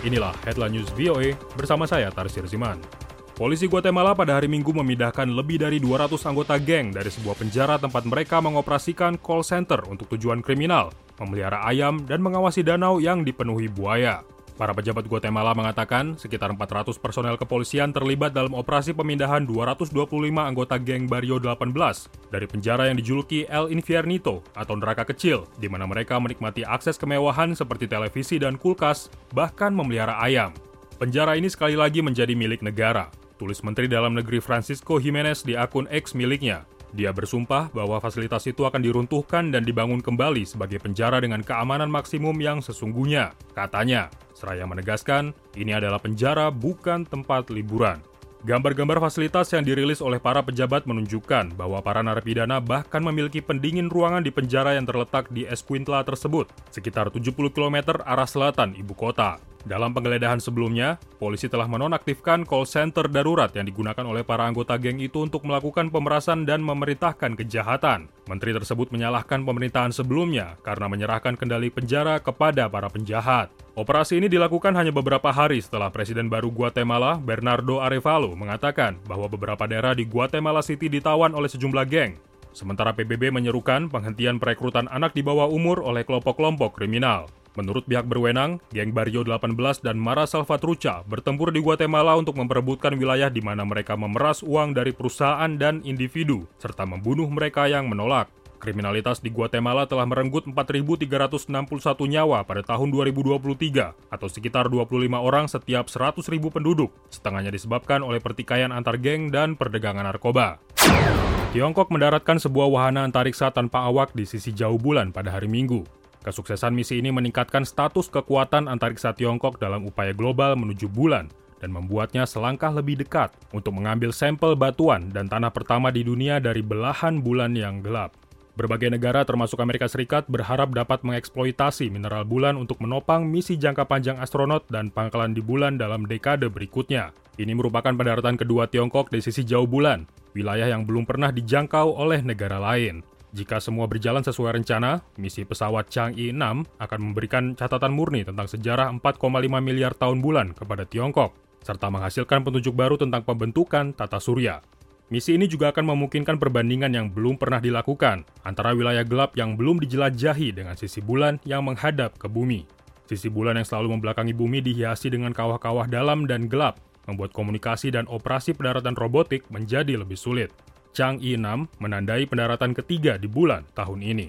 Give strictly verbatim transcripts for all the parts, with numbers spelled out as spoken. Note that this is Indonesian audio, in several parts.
Inilah Headline News V O A bersama saya Tarsir Ziman. Polisi Guatemala pada hari Minggu memindahkan lebih dari dua ratus anggota geng dari sebuah penjara tempat mereka mengoperasikan call center untuk tujuan kriminal, memelihara ayam, dan mengawasi danau yang dipenuhi buaya. Para pejabat Guatemala mengatakan sekitar empat ratus personel kepolisian terlibat dalam operasi pemindahan dua ratus dua puluh lima anggota geng Barrio delapan belas dari penjara yang dijuluki El Infiernito atau neraka kecil, di mana mereka menikmati akses kemewahan seperti televisi dan kulkas, bahkan memelihara ayam. Penjara ini sekali lagi menjadi milik negara, tulis Menteri Dalam Negeri Francisco Jimenez di akun X miliknya. Dia bersumpah bahwa fasilitas itu akan diruntuhkan dan dibangun kembali sebagai penjara dengan keamanan maksimum yang sesungguhnya, katanya. Seraya menegaskan, ini adalah penjara bukan tempat liburan. Gambar-gambar fasilitas yang dirilis oleh para pejabat menunjukkan bahwa para narapidana bahkan memiliki pendingin ruangan di penjara yang terletak di Escuintla tersebut, sekitar tujuh puluh kilometer arah selatan ibu kota. Dalam penggeledahan sebelumnya, polisi telah menonaktifkan call center darurat yang digunakan oleh para anggota geng itu untuk melakukan pemerasan dan memerintahkan kejahatan. Menteri tersebut menyalahkan pemerintahan sebelumnya karena menyerahkan kendali penjara kepada para penjahat. Operasi ini dilakukan hanya beberapa hari setelah Presiden baru Guatemala, Bernardo Arévalo, mengatakan bahwa beberapa daerah di Guatemala City ditawan oleh sejumlah geng. Sementara P B B menyerukan penghentian perekrutan anak di bawah umur oleh kelompok-kelompok kriminal. Menurut pihak berwenang, geng Barrio delapan belas dan Mara Salvatrucha bertempur di Guatemala untuk memperebutkan wilayah di mana mereka memeras uang dari perusahaan dan individu, serta membunuh mereka yang menolak. Kriminalitas di Guatemala telah merenggut empat ribu tiga ratus enam puluh satu nyawa pada tahun dua ribu dua puluh tiga, atau sekitar dua puluh lima orang setiap seratus ribu penduduk, setengahnya disebabkan oleh pertikaian antar geng dan perdagangan narkoba. Tiongkok mendaratkan sebuah wahana antariksa tanpa awak di sisi jauh bulan pada hari Minggu. Kesuksesan misi ini meningkatkan status kekuatan antariksa Tiongkok dalam upaya global menuju bulan dan membuatnya selangkah lebih dekat untuk mengambil sampel batuan dan tanah pertama di dunia dari belahan bulan yang gelap. Berbagai negara termasuk Amerika Serikat berharap dapat mengeksploitasi mineral bulan untuk menopang misi jangka panjang astronot dan pangkalan di bulan dalam dekade berikutnya. Ini merupakan pendaratan kedua Tiongkok di sisi jauh bulan, wilayah yang belum pernah dijangkau oleh negara lain. Jika semua berjalan sesuai rencana, misi pesawat Chang'e enam akan memberikan catatan murni tentang sejarah empat koma lima miliar tahun bulan kepada Tiongkok, serta menghasilkan petunjuk baru tentang pembentukan tata surya. Misi ini juga akan memungkinkan perbandingan yang belum pernah dilakukan antara wilayah gelap yang belum dijelajahi dengan sisi bulan yang menghadap ke bumi. Sisi bulan yang selalu membelakangi bumi dihiasi dengan kawah-kawah dalam dan gelap, membuat komunikasi dan operasi pendaratan robotik menjadi lebih sulit. Chang'e enam menandai pendaratan ketiga di bulan tahun ini.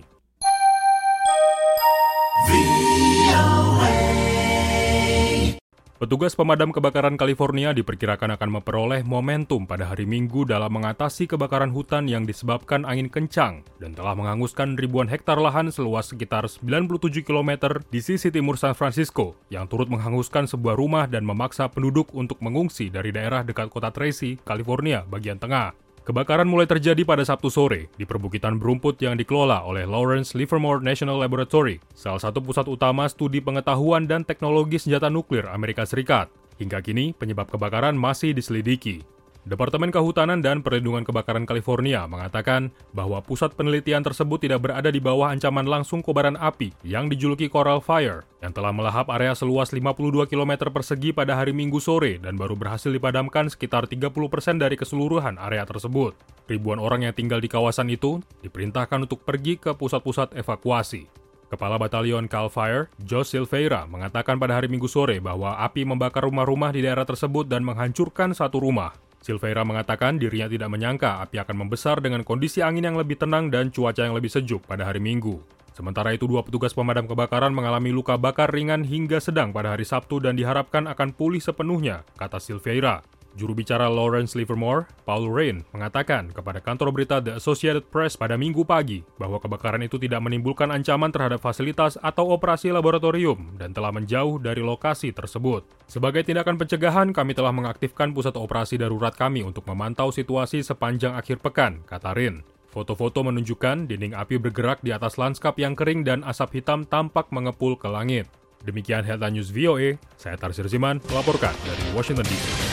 Petugas pemadam kebakaran California diperkirakan akan memperoleh momentum pada hari Minggu dalam mengatasi kebakaran hutan yang disebabkan angin kencang dan telah menghanguskan ribuan hektar lahan seluas sekitar sembilan puluh tujuh kilometer di sisi timur San Francisco yang turut menghanguskan sebuah rumah dan memaksa penduduk untuk mengungsi dari daerah dekat kota Tracy, California bagian tengah. Kebakaran mulai terjadi pada Sabtu sore di perbukitan berumput yang dikelola oleh Lawrence Livermore National Laboratory, salah satu pusat utama studi pengetahuan dan teknologi senjata nuklir Amerika Serikat. Hingga kini, penyebab kebakaran masih diselidiki. Departemen Kehutanan dan Perlindungan Kebakaran California mengatakan bahwa pusat penelitian tersebut tidak berada di bawah ancaman langsung kobaran api yang dijuluki Coral Fire, yang telah melahap area seluas lima puluh dua kilometer persegi pada hari Minggu sore dan baru berhasil dipadamkan sekitar tiga puluh persen dari keseluruhan area tersebut. Ribuan orang yang tinggal di kawasan itu diperintahkan untuk pergi ke pusat-pusat evakuasi. Kepala Batalion Cal Fire, Joe Silveira, mengatakan pada hari Minggu sore bahwa api membakar rumah-rumah di daerah tersebut dan menghancurkan satu rumah. Silveira mengatakan dirinya tidak menyangka api akan membesar dengan kondisi angin yang lebih tenang dan cuaca yang lebih sejuk pada hari Minggu. Sementara itu, dua petugas pemadam kebakaran mengalami luka bakar ringan hingga sedang pada hari Sabtu dan diharapkan akan pulih sepenuhnya, kata Silveira. Juru bicara Lawrence Livermore, Paul Rain, mengatakan kepada kantor berita The Associated Press pada Minggu pagi bahwa kebakaran itu tidak menimbulkan ancaman terhadap fasilitas atau operasi laboratorium dan telah menjauh dari lokasi tersebut. Sebagai tindakan pencegahan, kami telah mengaktifkan pusat operasi darurat kami untuk memantau situasi sepanjang akhir pekan, kata Rain. Foto-foto menunjukkan dinding api bergerak di atas lanskap yang kering dan asap hitam tampak mengepul ke langit. Demikian Headline News V O A, saya Tarsir Ziman melaporkan dari Washington D C